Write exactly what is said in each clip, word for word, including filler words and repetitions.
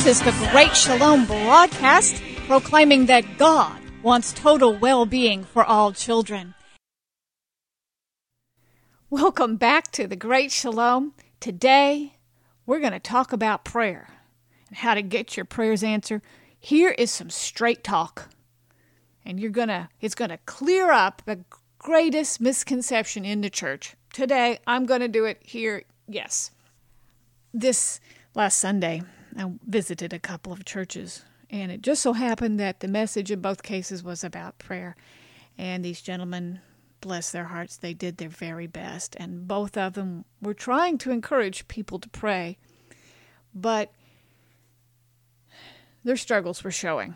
This is the Great Shalom broadcast, proclaiming that God wants total well-being for all children. Welcome back to the Great Shalom. Today, we're going to talk about prayer and how to get your prayers answered. Here is some straight talk, and you're gonna it's going to clear up the greatest misconception in the church. Today, I'm going to do it here. Yes. This last Sunday, I visited a couple of churches, and it just so happened that the message in both cases was about prayer. And these gentlemen, bless their hearts, they did their very best. And both of them were trying to encourage people to pray, but their struggles were showing.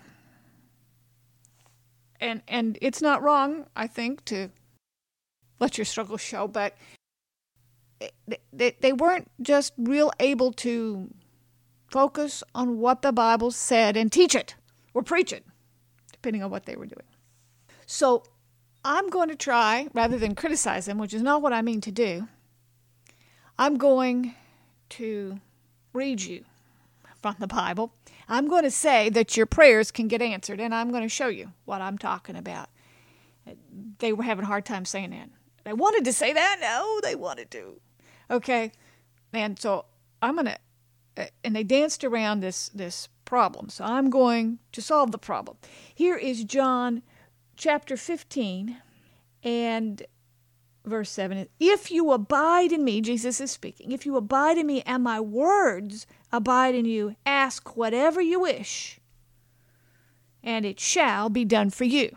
And and it's not wrong, I think, to let your struggles show, but they, they, they weren't just real able to focus on what the Bible said and teach it or preach it, depending on what they were doing. So I'm going to try, rather than criticize them, which is not what I mean to do, I'm going to read you from the Bible. I'm going to say that your prayers can get answered, and I'm going to show you what I'm talking about. They were having a hard time saying that. They wanted to say that? No, they wanted to. Okay? And so I'm going to And they danced around this, this problem. So I'm going to solve the problem. Here is John chapter fifteen and verse seven. If you abide in me, Jesus is speaking, if you abide in me and my words abide in you, ask whatever you wish, and it shall be done for you.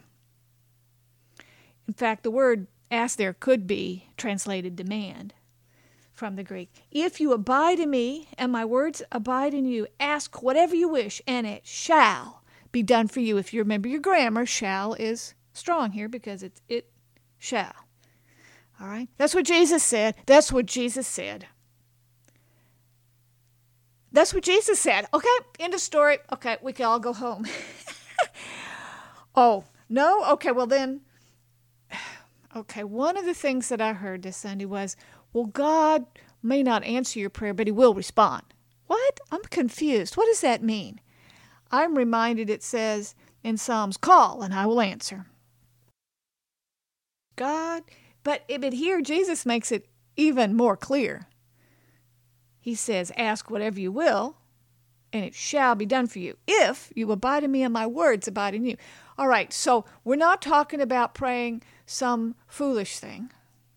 In fact, the word ask there could be translated demand from the Greek. If you abide in me and my words abide in you, ask whatever you wish, and it shall be done for you. If you remember your grammar, shall is strong here because it's it shall. All right? That's what Jesus said. That's what Jesus said. That's what Jesus said. Okay, end of story. Okay, we can all go home. Oh, no? Okay, well then, okay, one of the things that I heard this Sunday was, well, God may not answer your prayer, but he will respond. What? I'm confused. What does that mean? I'm reminded it says in Psalms, call and I will answer. God, but, but here Jesus makes it even more clear. He says, ask whatever you will, and it shall be done for you, if you abide in me and my words abide in you. All right, so we're not talking about praying some foolish thing.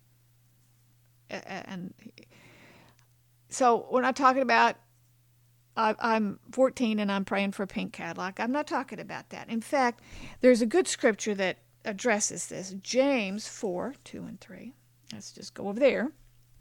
And so we're not talking about, I, I'm fourteen and I'm praying for a pink Cadillac. I'm not talking about that. In fact, there's a good scripture that addresses this. James four, two and three. Let's just go over there.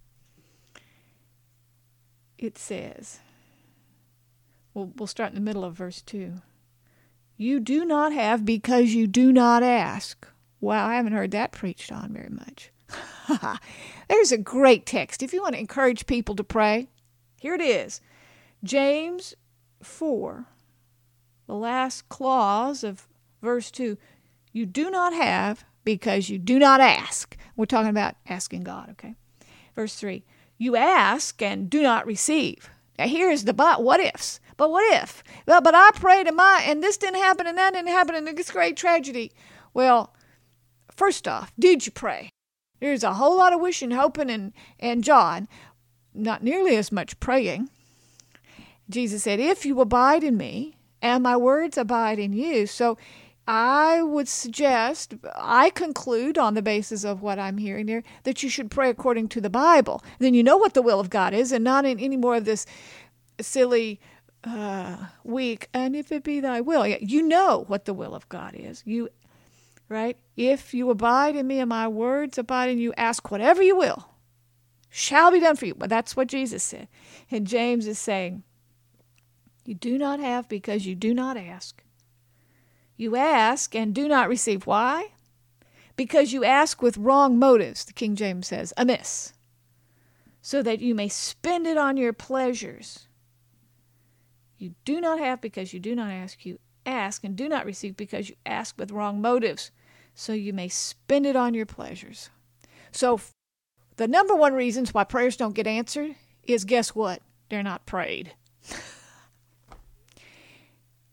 It says, we'll, we'll start in the middle of verse two. You do not have because you do not ask. Wow, I haven't heard that preached on very much. There's a great text. If you want to encourage people to pray, here it is. James four, the last clause of verse two. You do not have because you do not ask. We're talking about asking God, okay? Verse three. You ask and do not receive. Now here's the but, what ifs. But what if? Well, but I prayed and my and this didn't happen and that didn't happen and it's great tragedy. Well, first off, did you pray? There's a whole lot of wishing, hoping, and, and John, not nearly as much praying. Jesus said, if you abide in me, and my words abide in you. So I would suggest, I conclude on the basis of what I'm hearing here, that you should pray according to the Bible. Then you know what the will of God is, and not in any more of this silly, uh, weak, and if it be thy will. You know what the will of God is. You Right? If you abide in me and my words abide in you, ask whatever you will, shall be done for you. But that's what Jesus said. And James is saying, you do not have because you do not ask. You ask and do not receive. Why? Because you ask with wrong motives, the King James says, amiss, so that you may spend it on your pleasures. You do not have because you do not ask. You ask and do not receive because you ask with wrong motives, so you may spend it on your pleasures. So the number one reasons why prayers don't get answered is, guess what? They're not prayed.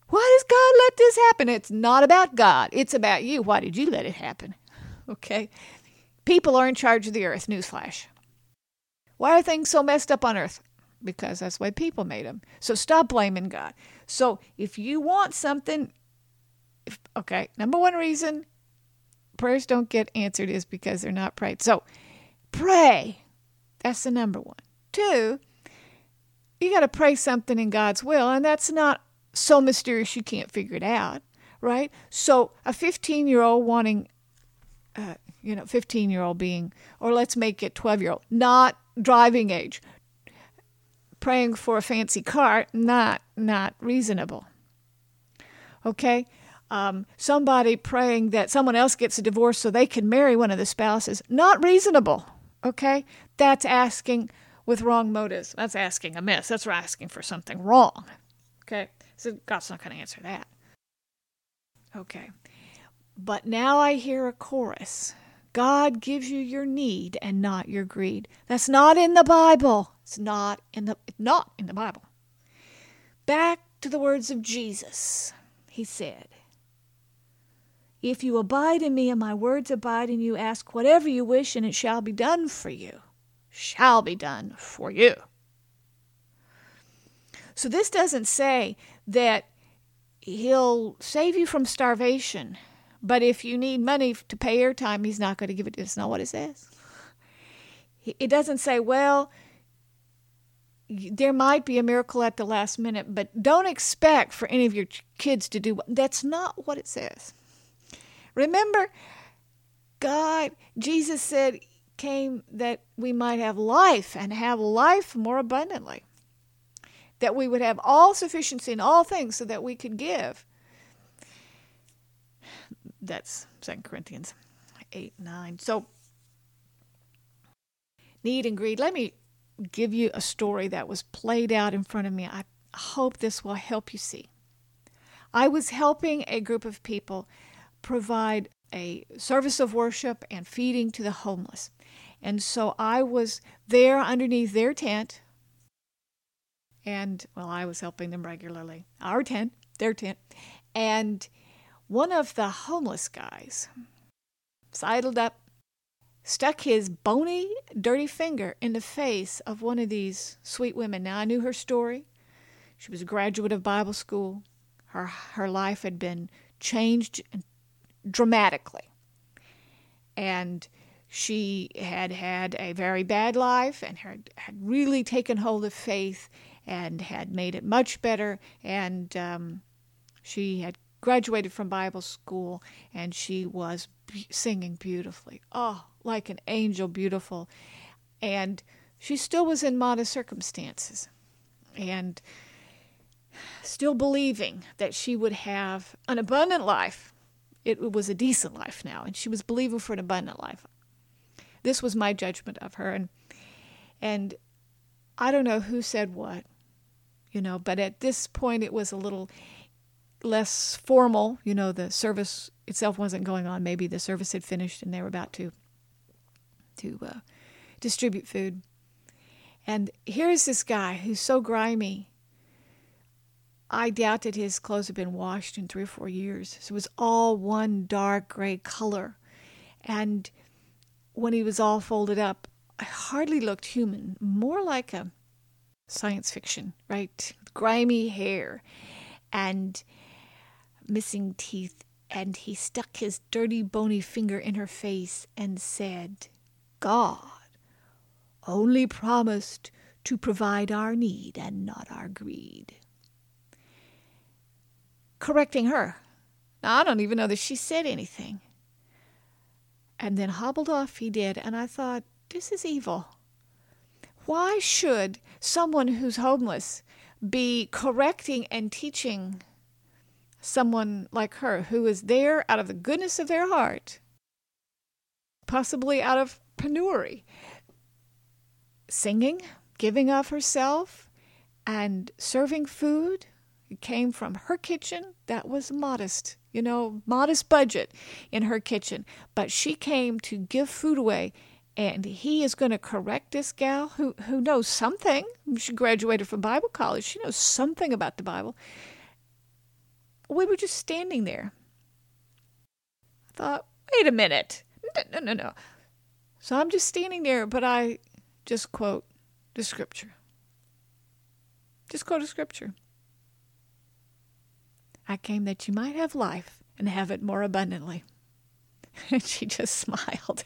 Why does God let this happen? It's not about God. It's about you. Why did you let it happen? Okay? People are in charge of the earth. Newsflash. Why are things so messed up on earth? Because that's why people made them. So stop blaming God. So if you want something, if, okay, number one reason prayers don't get answered is because they're not prayed. So pray. That's the number one. Two, you got to pray something in God's will, and that's not so mysterious you can't figure it out, right? So a fifteen-year-old wanting, uh, you know, fifteen-year-old being, or let's make it twelve-year-old, not driving age, praying for a fancy car, not not reasonable. Okay? Um, somebody praying that someone else gets a divorce so they can marry one of the spouses, not reasonable. Okay? That's asking with wrong motives. That's asking amiss. That's asking for something wrong. Okay? So God's not going to answer that. Okay. But now I hear a chorus. God gives you your need and not your greed. That's not in the Bible. It's not in the not in the Bible. Back to the words of Jesus. He said, if you abide in me and my words abide in you, ask whatever you wish and it shall be done for you. Shall be done for you. So this doesn't say that he'll save you from starvation, but if you need money to pay airtime, he's not going to give it to you. That's not what it says. It doesn't say, well, there might be a miracle at the last minute, but don't expect for any of your kids to do. That's not what it says. Remember, God, Jesus said, came that we might have life and have life more abundantly. That we would have all sufficiency in all things so that we could give. That's Second Corinthians eight, nine. So, need and greed. Let me give you a story that was played out in front of me. I hope this will help you see. I was helping a group of people provide a service of worship and feeding to the homeless. And so I was there underneath their tent. And, well, I was helping them regularly. Our tent, their tent. And one of the homeless guys sidled up, stuck his bony, dirty finger in the face of one of these sweet women. Now, I knew her story. She was a graduate of Bible school. Her, her life had been changed dramatically. And she had had a very bad life and had, had really taken hold of faith and had made it much better. And um, she had graduated from Bible school, and she was b- singing beautifully. Oh, like an angel, beautiful. And she still was in modest circumstances and still believing that she would have an abundant life. It was a decent life now, and she was believing for an abundant life. This was my judgment of her. And, and I don't know who said what. You know, but at this point it was a little less formal. You know, the service itself wasn't going on. Maybe the service had finished and they were about to to uh, distribute food. And here's this guy who's so grimy. I doubt that his clothes had been washed in three or four years. So it was all one dark gray color. And when he was all folded up, I hardly looked human, more like a science fiction, right? Grimy hair and missing teeth. And he stuck his dirty, bony finger in her face and said, God only promised to provide our need and not our greed. Correcting her. Now, I don't even know that she said anything. And then hobbled off he did. And I thought, this is evil. Why should someone who's homeless be correcting and teaching someone like her who is there out of the goodness of their heart, possibly out of penury, singing, giving of herself, and serving food? It came from her kitchen. That was modest, you know, modest budget in her kitchen. But she came to give food away. And he is going to correct this gal who, who knows something. She graduated from Bible college. She knows something about the Bible. we were just standing there. I thought, wait a minute. No, no, no, no. So I'm just standing there, but I just quote the scripture. Just quote the scripture. I came that you might have life and have it more abundantly. And she just smiled.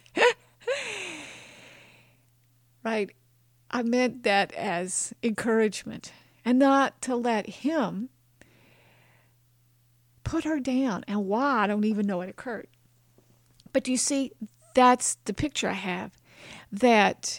Right? I meant that as encouragement and not to let him put her down. And why, I don't even know it occurred. But you see, that's the picture I have. That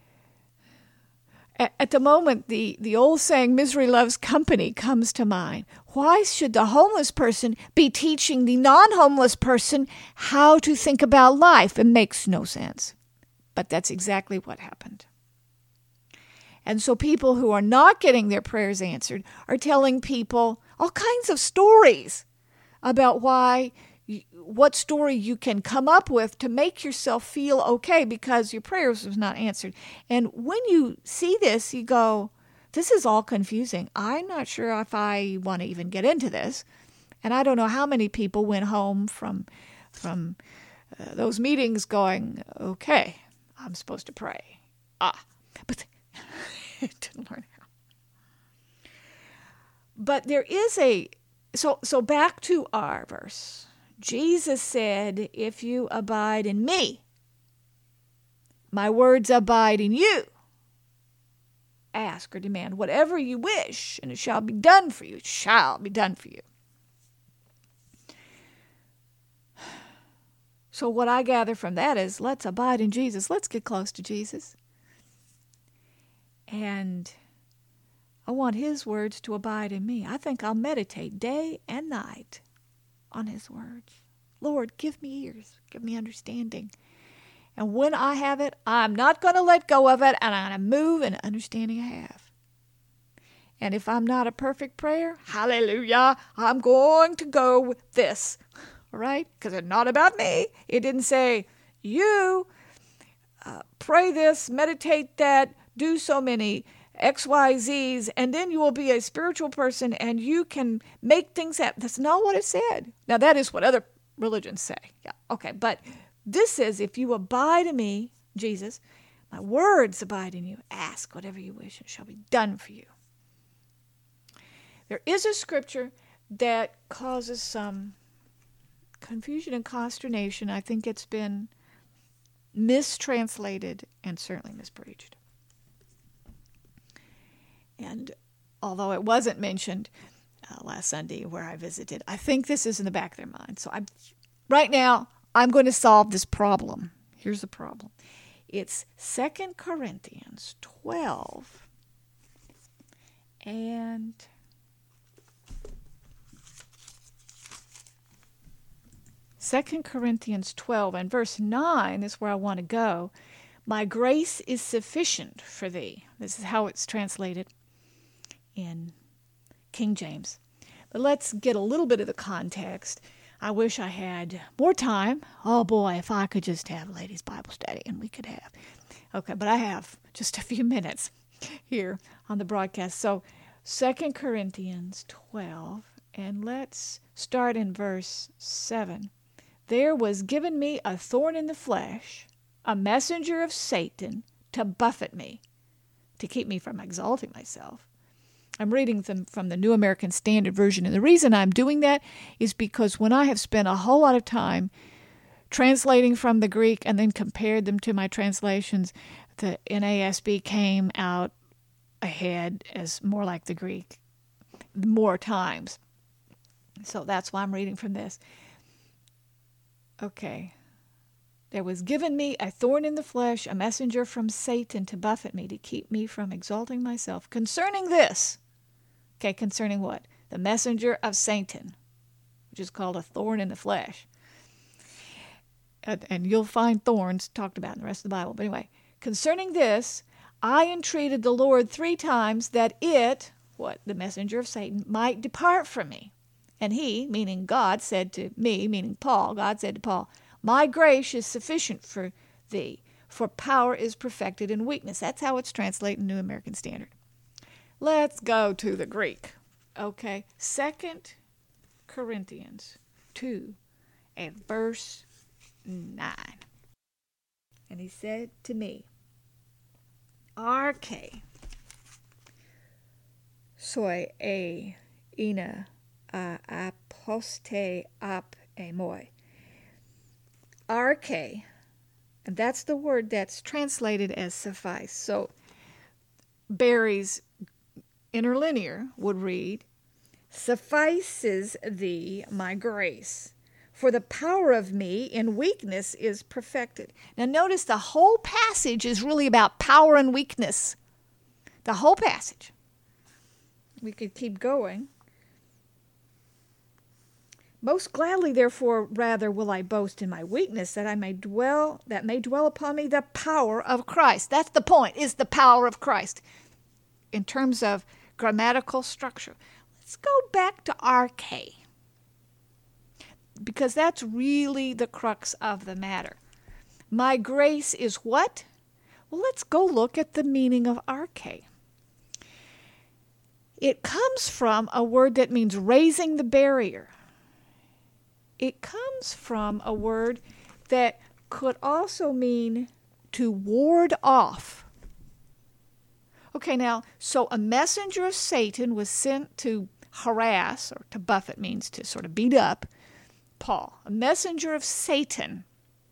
at, at the moment, the, the old saying, misery loves company, comes to mind. Why should the homeless person be teaching the non-homeless person how to think about life? It makes no sense. But that's exactly what happened. And so people who are not getting their prayers answered are telling people all kinds of stories about why, what story you can come up with to make yourself feel okay because your prayers was not answered. And when you see this, you go, this is all confusing. I'm not sure if I want to even get into this. And I don't know how many people went home from, from uh, those meetings going, okay, I'm supposed to pray. Ah, but didn't learn how. But there is a, so so back to our verse. Jesus said, if you abide in me, my words abide in you. Ask or demand whatever you wish, and it shall be done for you. It shall be done for you. So what I gather from that is, let's abide in Jesus. Let's get close to Jesus. And I want his words to abide in me. I think I'll meditate day and night on his words. Lord, give me ears. Give me understanding. And when I have it, I'm not going to let go of it, and I'm going to move in understanding I have. And if I'm not a perfect prayer, hallelujah, I'm going to go with this. All right? Because it's not about me. It didn't say, you uh, pray this, meditate that, do so many X, Y, Z's, and then you will be a spiritual person and you can make things happen. That's not what it said. Now, that is what other religions say. Yeah, okay. But this says, if you abide in me, Jesus, my words abide in you. Ask whatever you wish and it shall be done for you. There is a scripture that causes some confusion and consternation. I think it's been mistranslated and certainly mispreached. And although it wasn't mentioned uh, last Sunday where I visited, I think this is in the back of their mind. So I'm right now, I'm going to solve this problem. Here's the problem. It's Second Corinthians twelve and Second Corinthians twelve and verse nine is where I want to go. My grace is sufficient for thee. This is how it's translated in King James. But let's get a little bit of the context. I wish I had more time. Oh boy, if I could just have a ladies' Bible study, and we could have. Okay, but I have just a few minutes here on the broadcast. So Second Corinthians twelve, and let's start in verse seven. There was given me a thorn in the flesh, a messenger of Satan, to buffet me, to keep me from exalting myself. I'm reading them from the New American Standard Version, and the reason I'm doing that is because when I have spent a whole lot of time translating from the Greek and then compared them to my translations, the N A S B came out ahead as more like the Greek more times. So that's why I'm reading from this. Okay. There was given me a thorn in the flesh, a messenger from Satan to buffet me, to keep me from exalting myself. Concerning this, okay, concerning what? The messenger of Satan, which is called a thorn in the flesh. And, and you'll find thorns talked about in the rest of the Bible. But anyway, concerning this, I entreated the Lord three times that it, what? The messenger of Satan, might depart from me. And he, meaning God, said to me, meaning Paul, God said to Paul, my grace is sufficient for thee, for power is perfected in weakness. That's how it's translated in New American Standard. Let's go to the Greek. Okay, Second Corinthians two and verse nine. And he said to me, Arche, soy e ina a aposte ap emoi. Arche, and that's the word that's translated as suffice. So Barry's interlinear would read, suffices thee my grace, for the power of me in weakness is perfected. Now notice the whole passage is really about power and weakness. The whole passage. We could keep going. Most gladly, therefore, rather will I boast in my weakness, that I may dwell, that may dwell upon me the power of Christ. That's the point, is the power of Christ. In terms of grammatical structure. Let's go back to arche, because that's really the crux of the matter. My grace is what? Well, let's go look at the meaning of arche. It comes from a word that means raising the barrier. It comes from a word that could also mean to ward off. Okay, now, so a messenger of Satan was sent to harass, or to buffet means to sort of beat up, Paul. A messenger of Satan.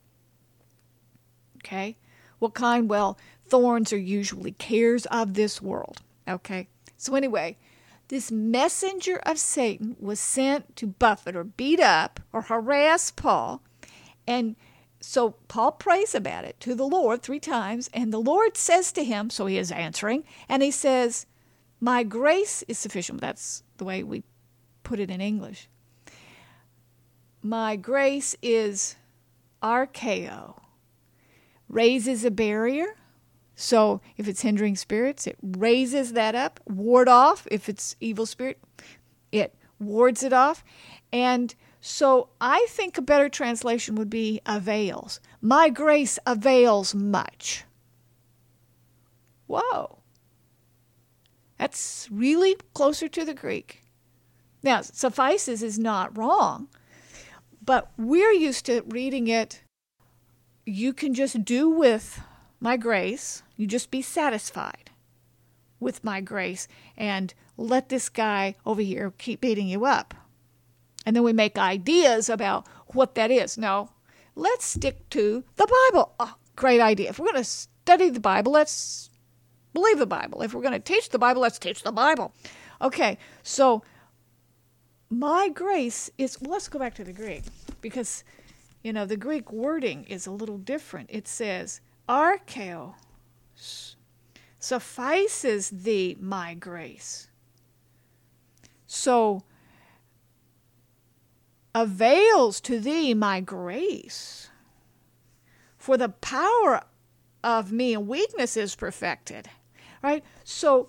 Okay? What kind? Well, thorns are usually cares of this world. Okay? So anyway, this messenger of Satan was sent to buffet or beat up or harass Paul. And so Paul prays about it to the Lord three times. And the Lord says to him, so he is answering, and he says, my grace is sufficient. That's the way we put it in English. My grace is archeo. Raises a barrier. So if it's hindering spirits, it raises that up. Ward off. If it's evil spirit, it wards it off. And so I think a better translation would be avails. My grace avails much. Whoa. That's really closer to the Greek. Now, suffices is not wrong, but we're used to reading it, you can just do with my grace, you just be satisfied with my grace, and let this guy over here keep beating you up. And then we make ideas about what that is. No, let's stick to the Bible. Oh, great idea. If we're going to study the Bible, let's believe the Bible. If we're going to teach the Bible, let's teach the Bible. Okay, so my grace is, well, let's go back to the Greek, because, you know, the Greek wording is a little different. It says, archeo, suffices thee my grace. So, avails to thee my grace, for the power of me in weakness is perfected. Right? So,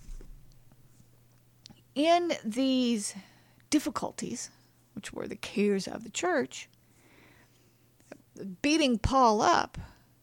in these difficulties, which were the cares of the church, beating Paul up,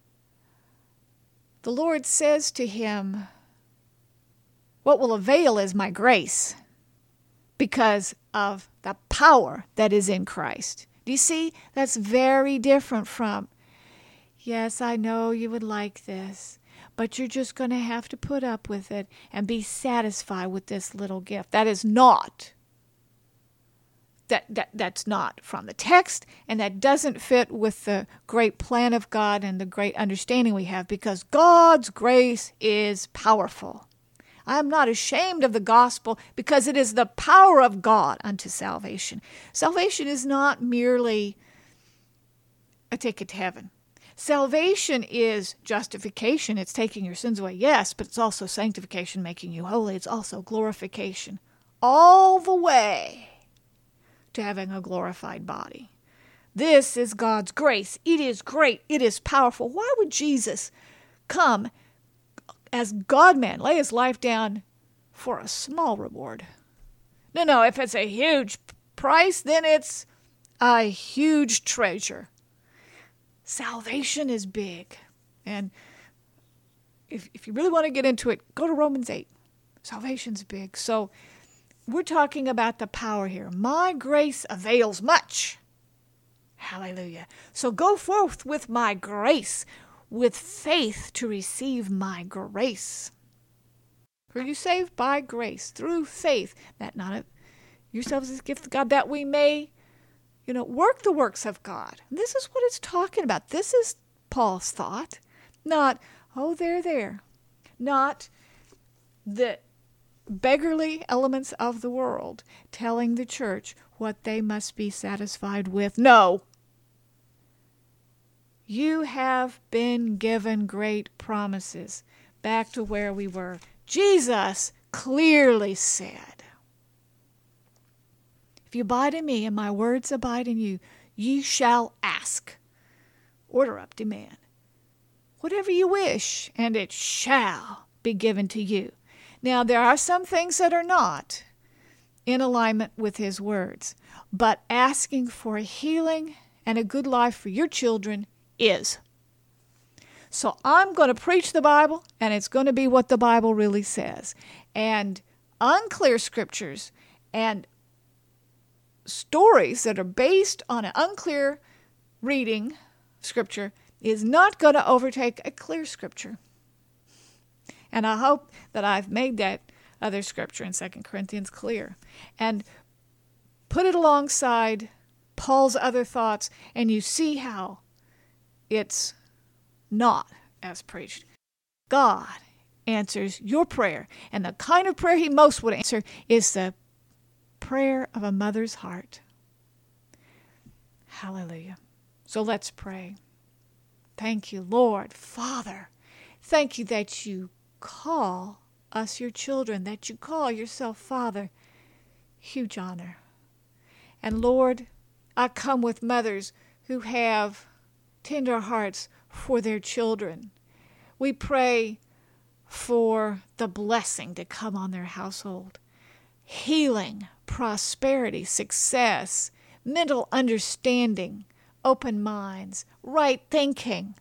the Lord says to him, what will avail is my grace, because of the power that is in Christ. Do you see? That's very different from, yes, I know you would like this, but you're just going to have to put up with it and be satisfied with this little gift. That is not. That, that that's not from the text, and that doesn't fit with the great plan of God and the great understanding we have, because God's grace is powerful. I am not ashamed of the gospel, because it is the power of God unto salvation. Salvation is not merely a ticket to heaven. Salvation is justification. It's taking your sins away, yes, but it's also sanctification, making you holy. It's also glorification, all the way to having a glorified body. This is God's grace. It is great. It is powerful. Why would Jesus come as God-man, lay his life down for a small reward? No, no, if it's a huge price, then it's a huge treasure. Salvation is big. And if if you really want to get into it, go to Romans eight. Salvation's big. So we're talking about the power here. My grace avails much. Hallelujah. So go forth with my grace, with faith to receive my grace. For you saved by grace, through faith, that not of yourselves is a gift of God, that we may, you know, work the works of God. And this is what it's talking about. This is Paul's thought. Not, oh, there, there. Not the beggarly elements of the world telling the church what they must be satisfied with. No. You have been given great promises. Back to where we were. Jesus clearly said, if you abide in me and my words abide in you, ye shall ask. Order up, demand. Whatever you wish, and it shall be given to you. Now, there are some things that are not in alignment with his words, but asking for healing and a good life for your children is. So I'm going to preach the Bible, and it's going to be what the Bible really says. And unclear scriptures and stories that are based on an unclear reading scripture is not going to overtake a clear scripture. And I hope that I've made that other scripture in Second Corinthians clear. And put it alongside Paul's other thoughts, and you see how it's not as preached. God answers your prayer, and the kind of prayer he most would answer is the prayer of a mother's heart. Hallelujah. So let's pray. Thank you, Lord, Father. Thank you that you call us your children, that you call yourself Father. Huge honor. And Lord, I come with mothers who have tender hearts for their children. We pray for the blessing to come on their household. Healing, prosperity, success, mental understanding, open minds, right thinking,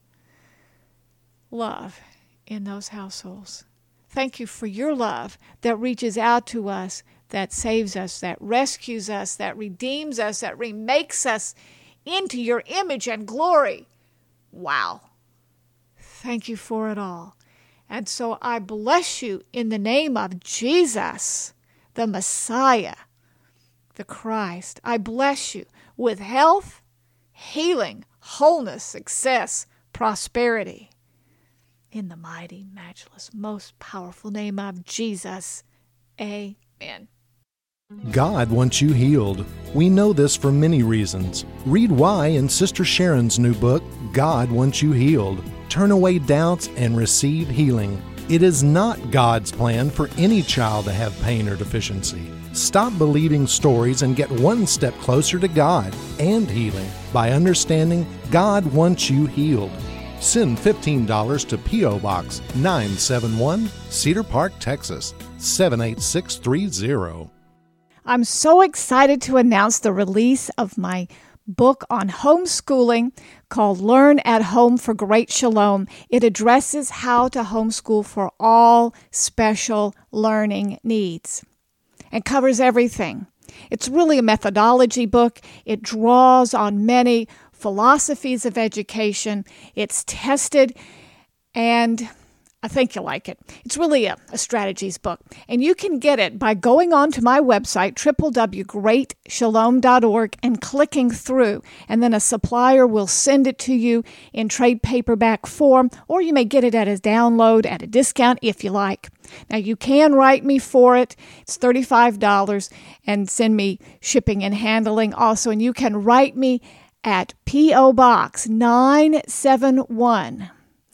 love in those households. Thank you for your love that reaches out to us, that saves us, that rescues us, that redeems us, that remakes us into your image and glory. Wow. Thank you for it all. And so I bless you in the name of Jesus, the Messiah, the Christ. I bless you with health, healing, wholeness, success, prosperity. In the mighty, matchless, most powerful name of Jesus. Amen. God wants you healed. We know this for many reasons. Read why in Sister Sharon's new book, God Wants You Healed. Turn away doubts and receive healing. It is not God's plan for any child to have pain or deficiency. Stop believing stories and get one step closer to God and healing by understanding God wants you healed. Send fifteen dollars to P O Box nine seven one, Cedar Park, Texas seven eight six three zero. I'm so excited to announce the release of my book on homeschooling called Learn at Home for Great Shalom. It addresses how to homeschool for all special learning needs and covers everything. It's really a methodology book. It draws on many philosophies of education. It's tested, and I think you'll like it. It's really a, a strategies book, and you can get it by going on to my website, w w w dot great shalom dot org, and clicking through, and then a supplier will send it to you in trade paperback form, or you may get it at a download at a discount if you like. Now, you can write me for it. It's thirty-five dollars, and send me shipping and handling also, and you can write me at P O Box nine seven one,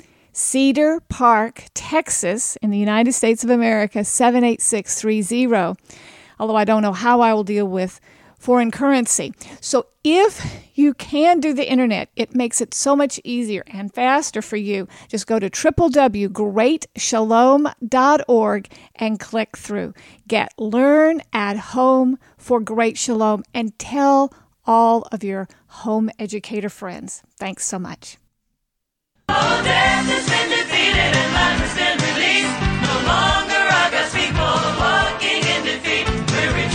Cedar Park, Texas, in the United States of America, seven eight six three zero, although I don't know how I will deal with foreign currency. So if you can do the internet, it makes it so much easier and faster for you. Just go to w w w dot great shalom dot org and click through. Get Learn at Home for Great Shalom, and tell all of your home educator friends. Thanks so much. Oh, death has been defeated and life has been released. No longer are God's people walking in defeat. We're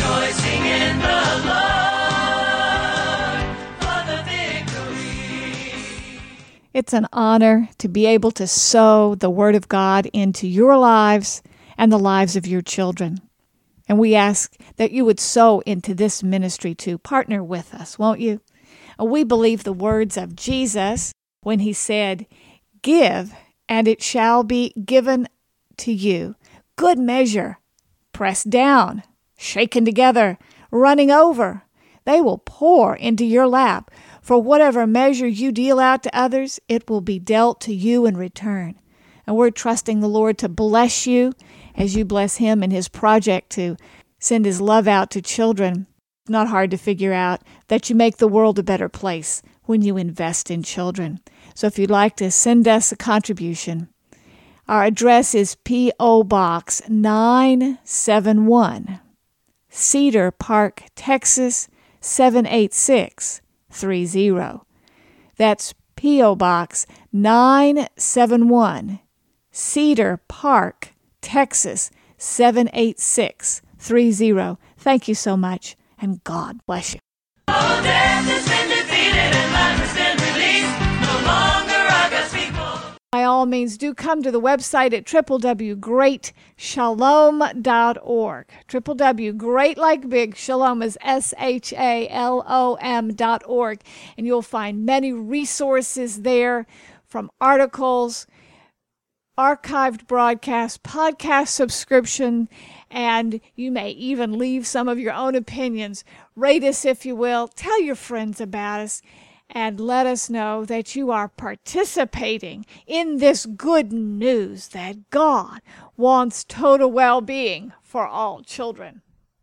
It's an honor to be able to sow the Word of God into your lives and the lives of your children. And we ask that you would sow into this ministry too. Partner with us, won't you? We believe the words of Jesus when he said, "Give, and it shall be given to you. Good measure, pressed down, shaken together, running over. They will pour into your lap. For whatever measure you deal out to others, it will be dealt to you in return." And we're trusting the Lord to bless you as you bless him in his project to send his love out to children. It's not hard to figure out that you make the world a better place when you invest in children. So if you'd like to send us a contribution, our address is P O. Box nine seven one, Cedar Park, Texas seven eight six three zero. That's P O. Box nine seven one, Cedar Park, Texas seven eight six three zero. Thank you so much, and God bless you. Oh, death has been defeated and life has been released. No longer are God's people. By all means, do come to the website at w w w dot great shalom dot org. w w w dot great like big, shalom is S H A L O M dot org. And you'll find many resources there, from articles, archived broadcasts, podcast subscription, and you may even leave some of your own opinions. Rate us if you will. Tell your friends about us, and let us know that you are participating in this good news that God wants total well-being for all children.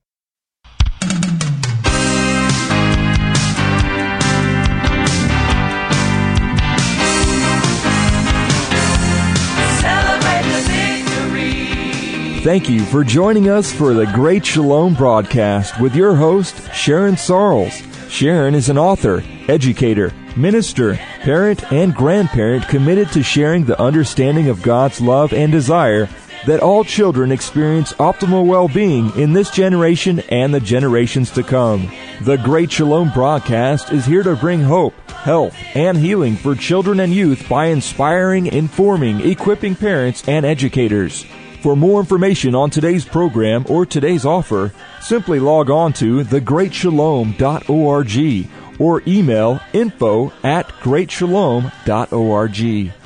Celebrate the victory. Thank you for joining us for the Great Shalom broadcast with your host, Sharon Sarles. Sharon is an author, educator, minister, parent, and grandparent committed to sharing the understanding of God's love and desire that all children experience optimal well-being in this generation and the generations to come. The Great Shalom broadcast is here to bring hope, health, and healing for children and youth by inspiring, informing, equipping parents and educators. For more information on today's program or today's offer, simply log on to the great shalom dot org or email info at great shalom dot org.